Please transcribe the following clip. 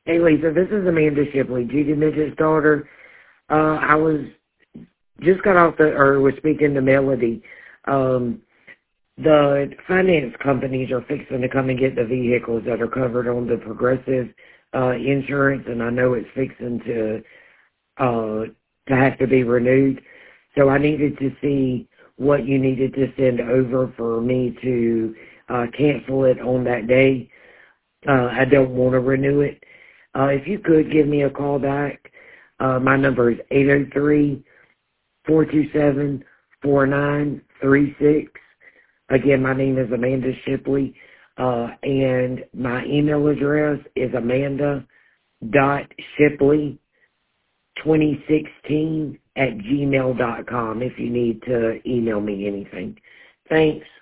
Hey, Lisa, this is Amanda Shipley, Judy Midget's daughter. I just got off was speaking to Melody. The finance companies are fixing to come and get the vehicles that are covered on the Progressive insurance, and I know it's fixing to have to be renewed. So I needed to see what you needed to send over for me to cancel it on that day. I don't want to renew it. If you could give me a call back, my number is 803-427-4936. Again, my name is Amanda Shipley, and my email address is amanda.shipley2016@gmail.com if you need to email me anything. Thanks.